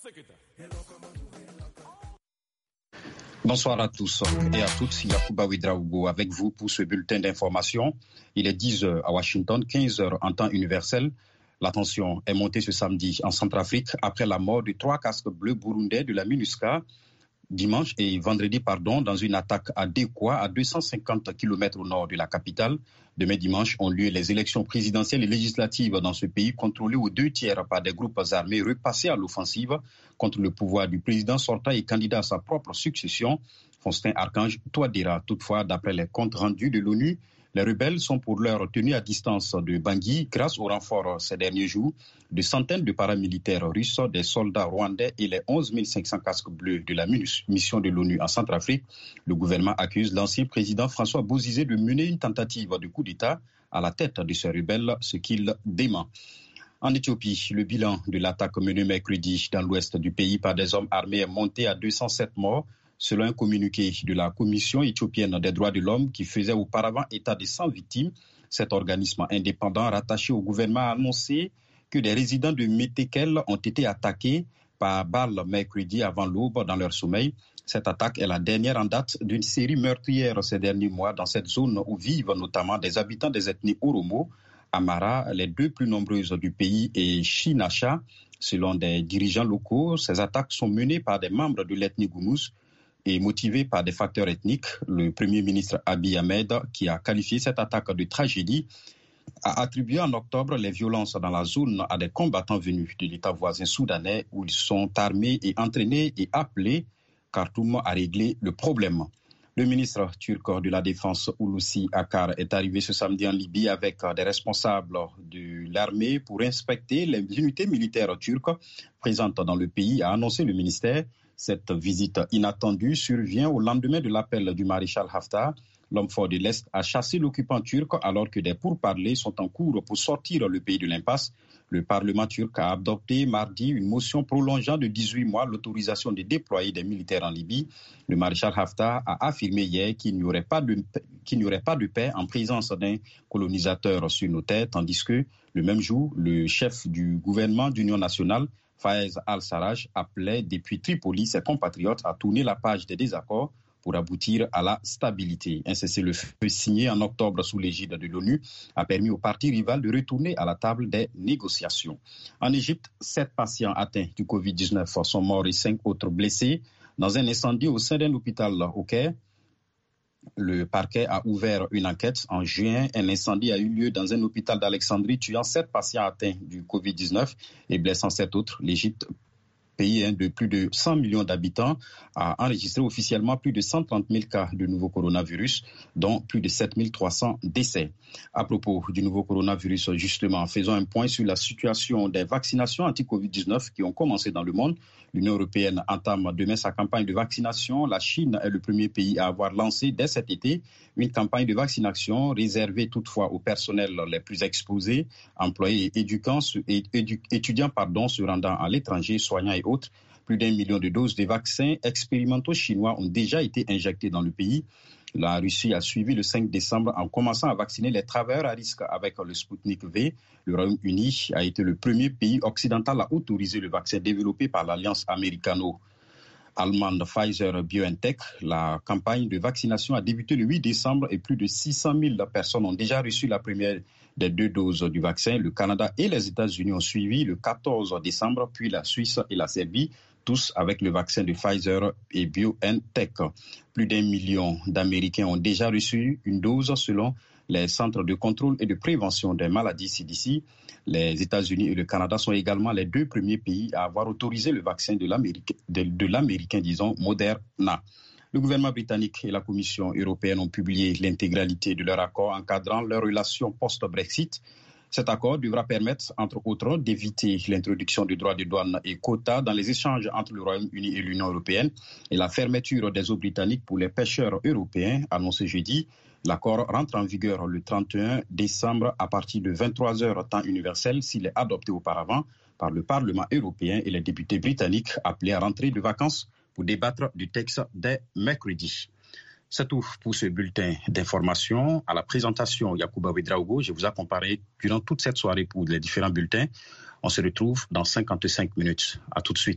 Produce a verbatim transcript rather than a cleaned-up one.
Bonsoir à tous et à toutes, Yacouba Ouedraogo avec vous pour ce bulletin d'information. Il est dix heures à Washington, quinze heures en temps universel. La tension est montée ce samedi en Centrafrique après la mort de trois casques bleus burundais de la MINUSCA dimanche et vendredi pardon, dans une attaque à Dekwa, à deux cent cinquante kilomètres au nord de la capitale. Demain dimanche ont lieu les élections présidentielles et législatives dans ce pays, contrôlées aux deux tiers par des groupes armés repassés à l'offensive contre le pouvoir du président sortant et candidat à sa propre succession, Faustin Archange Touadéra. Toutefois, d'après les comptes rendus de l'ONU, les rebelles sont pour l'heure tenus à distance de Bangui grâce au renfort ces derniers jours de centaines de paramilitaires russes, des soldats rwandais et les onze mille cinq cents casques bleus de la mission de l'ONU en Centrafrique. Le gouvernement accuse l'ancien président François Bozizé de mener une tentative de coup d'État à la tête de ces rebelles, ce qu'il dément. En Éthiopie, le bilan de l'attaque menée mercredi dans l'ouest du pays par des hommes armés est monté à deux cent sept morts, selon un communiqué de la Commission éthiopienne des droits de l'homme qui faisait auparavant état de cent victimes. Cet organisme indépendant rattaché au gouvernement a annoncé que des résidents de Metekel ont été attaqués par balles mercredi avant l'aube dans leur sommeil. Cette attaque est la dernière en date d'une série meurtrière ces derniers mois dans cette zone où vivent notamment des habitants des ethnies Oromo, Amara, les deux plus nombreuses du pays, et Chinasha. Selon des dirigeants locaux, ces attaques sont menées par des membres de l'ethnie Goumous et motivées par des facteurs ethniques. Le Premier ministre Abiy Ahmed, qui a qualifié cette attaque de tragédie, a attribué en octobre les violences dans la zone à des combattants venus de l'État voisin soudanais où ils sont armés et entraînés et appelés Khartoum à régler le problème. Le ministre turc de la Défense, Hulusi Akar, est arrivé ce samedi en Libye avec des responsables de l'armée pour inspecter les unités militaires turques présentes dans le pays, a annoncé le ministère. Cette visite inattendue survient au lendemain de l'appel du maréchal Haftar. L'homme fort de l'Est a chassé l'occupant turc alors que des pourparlers sont en cours pour sortir le pays de l'impasse. Le Parlement turc a adopté mardi une motion prolongeant de dix-huit mois l'autorisation de déployer des militaires en Libye. Le maréchal Haftar a affirmé hier qu'il n'y aurait pas de, qu'il n'y aurait pas de paix en présence d'un colonisateur sur nos terres, tandis que le même jour, le chef du gouvernement d'union nationale, Fayez al-Sarraj, appelait depuis Tripoli ses compatriotes à tourner la page des désaccords pour aboutir à la stabilité. Un cessez-le-feu signé en octobre sous l'égide de l'ONU a permis aux partis rivales de retourner à la table des négociations. En Égypte, sept patients atteints du covid dix-neuf sont morts et cinq autres blessés dans un incendie au sein d'un hôpital au Caire. Le parquet a ouvert une enquête. En juin, un incendie a eu lieu dans un hôpital d'Alexandrie, tuant sept patients atteints du covid dix-neuf et blessant sept autres. L'Égypte, pays de plus de cent millions d'habitants, a enregistré officiellement plus de cent trente mille cas de nouveau coronavirus, dont plus de sept mille trois cents décès. À propos du nouveau coronavirus, justement, faisons un point sur la situation des vaccinations anti-covid dix-neuf qui ont commencé dans le monde. L'Union européenne entame demain sa campagne de vaccination. La Chine est le premier pays à avoir lancé dès cet été une campagne de vaccination réservée toutefois au personnel les plus exposés, employés et éducants, et édu, étudiants pardon, se rendant à l'étranger, soignants et autres. Plus d'un million de doses de vaccins expérimentaux chinois ont déjà été injectées dans le pays. La Russie a suivi le cinq décembre en commençant à vacciner les travailleurs à risque avec le Sputnik V. Le Royaume-Uni a été le premier pays occidental à autoriser le vaccin développé par l'alliance américano-allemande Pfizer-BioNTech. La campagne de vaccination a débuté le huit décembre et plus de six cent mille personnes ont déjà reçu la première des deux doses du vaccin. Le Canada et les États-Unis ont suivi le quatorze décembre, puis la Suisse et la Serbie, tous avec le vaccin de Pfizer et BioNTech. Plus d'un million d'Américains ont déjà reçu une dose selon les centres de contrôle et de prévention des maladies C D C. Les États-Unis et le Canada sont également les deux premiers pays à avoir autorisé le vaccin de l'Américain, de, de l'Américain, disons, Moderna. Le gouvernement britannique et la Commission européenne ont publié l'intégralité de leur accord encadrant leurs relations post-Brexit. Cet accord devra permettre, entre autres, d'éviter l'introduction de droits de douane et quotas dans les échanges entre le Royaume-Uni et l'Union européenne et la fermeture des eaux britanniques pour les pêcheurs européens, annoncé jeudi. L'accord rentre en vigueur le trente et un décembre à partir de vingt-trois heures temps universel s'il est adopté auparavant par le Parlement européen et les députés britanniques appelés à rentrer de vacances pour débattre du texte dès mercredi. C'est tout pour ce bulletin d'information. À la présentation, Yacouba Ouedraogo, je vous accompagnerai durant toute cette soirée pour les différents bulletins. On se retrouve dans cinquante-cinq minutes. À tout de suite.